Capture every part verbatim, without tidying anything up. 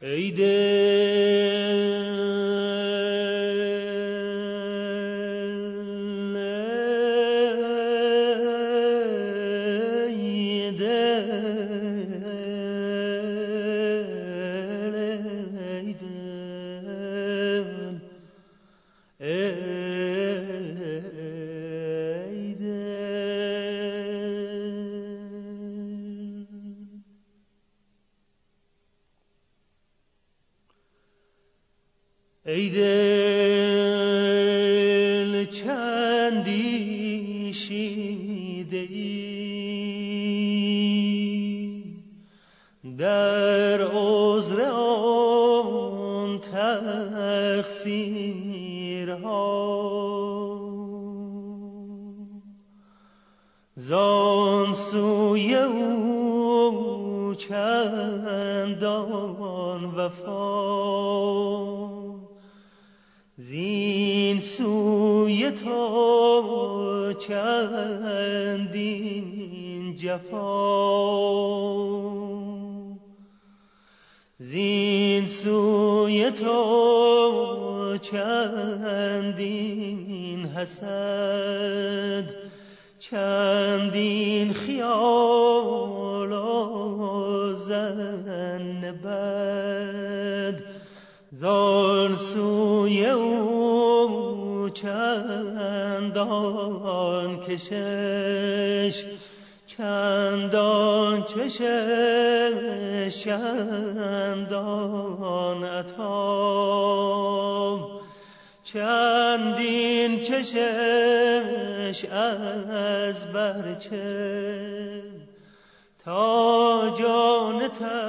ای دل ای دل چندی شیده ای در عذر آن تقصیرها زان سوی او چندان وفا زین سوی تو چندین جفا زین سوی تو چندین حسد چندین خیال و ظن بد زان سوی او چندان کشش چندان چشش چندان عطا چندین چشش از برچه تا جان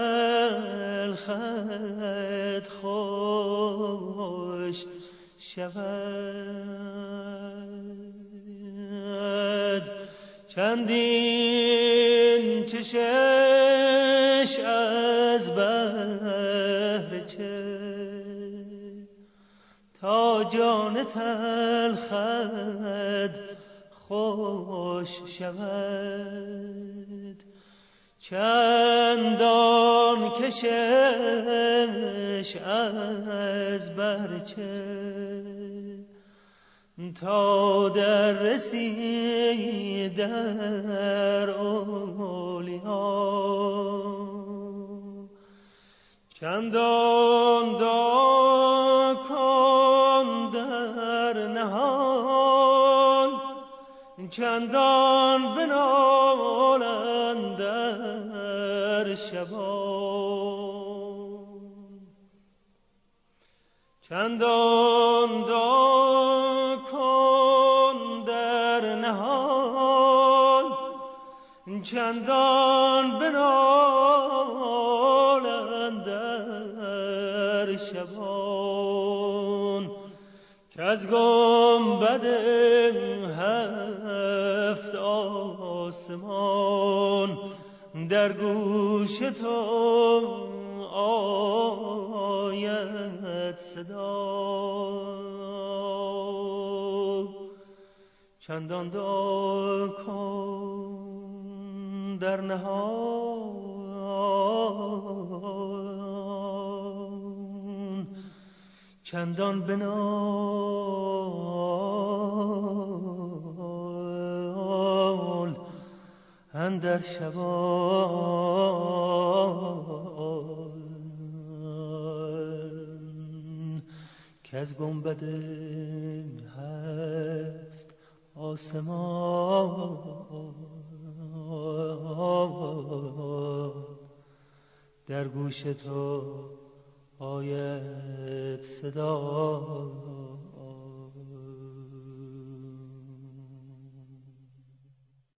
تلخت خوش شود چندین چشش از برچه تا جان تلخت خوش شود چندان کشش از برچه تا در رسی در اولیا چندان دا کن در نهان چندان بنالند در شبان چندان دا کن در نهان چندان بنالند در شبان که از گنبد هفت آسمان در گوش تو آید صدا چندان دعا کن در نهان چندان بنال اندر شبان که از گنبد هفت آسمان در گوش تو آید صدا